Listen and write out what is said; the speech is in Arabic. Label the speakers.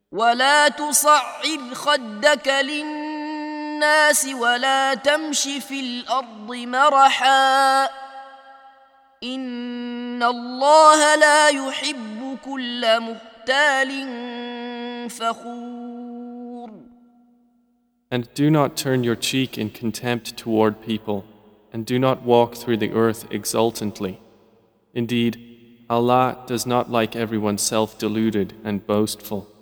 Speaker 1: ولا تصعر خدك للناس ولا تمش في الأرض مرحا إن الله لا يحب كل مختال فخور.
Speaker 2: And do not turn your cheek in contempt toward people, and do not walk through the earth exultantly. Indeed, Allah does not like everyone self-deluded and boastful.